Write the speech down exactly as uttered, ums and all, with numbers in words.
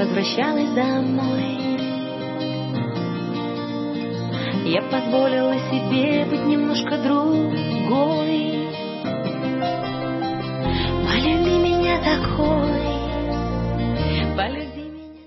возвращалась домой. Я позволила себе быть немножко другой.